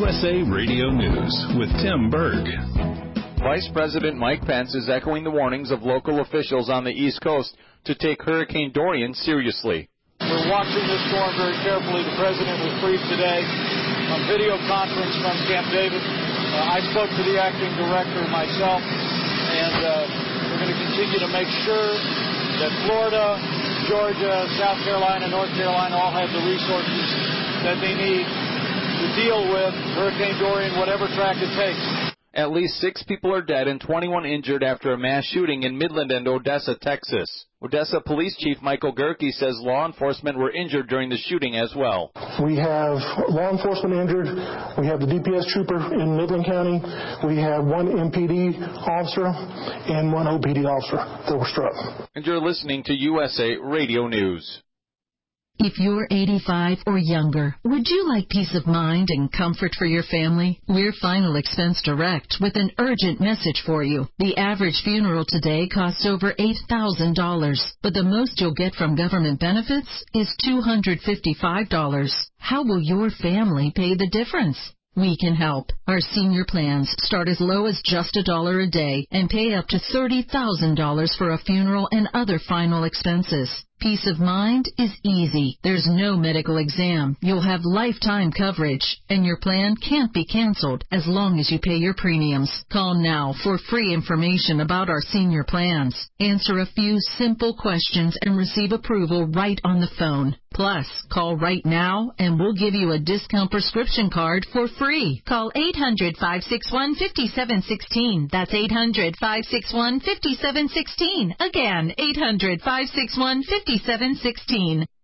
USA Radio News with Tim Berg. Vice President Mike Pence is echoing the warnings of local officials on the East Coast to take Hurricane Dorian seriously. We're watching this storm very carefully. The president was briefed today on video conference from Camp David. I spoke to the acting director myself, and we're going to continue to make sure that Florida, Georgia, South Carolina, North Carolina all have the resources that they need to deal with Hurricane Dorian, whatever track it takes. At least 6 people are dead and 21 injured after a mass shooting in Midland and Odessa, Texas. Odessa Police Chief Michael Gerke says law enforcement were injured during the shooting as well. We have law enforcement injured. We have the DPS trooper in Midland County. We have 1 MPD officer and 1 OPD officer that were struck. And you're listening to USA Radio News. If you're 85 or younger, would you like peace of mind and comfort for your family? We're Final Expense Direct with an urgent message for you. The average funeral today costs over $8,000, but the most you'll get from government benefits is $255. How will your family pay the difference? We can help. Our senior plans start as low as just $1 a day and pay up to $30,000 for a funeral and other final expenses. Peace of mind is easy. There's no medical exam. You'll have lifetime coverage, and your plan can't be canceled as long as you pay your premiums. Call now for free information about our senior plans. Answer a few simple questions and receive approval right on the phone. Plus, call right now and we'll give you a discount prescription card for free. Call 800-561-5716. That's 800-561-5716. Again, 800-561-5716.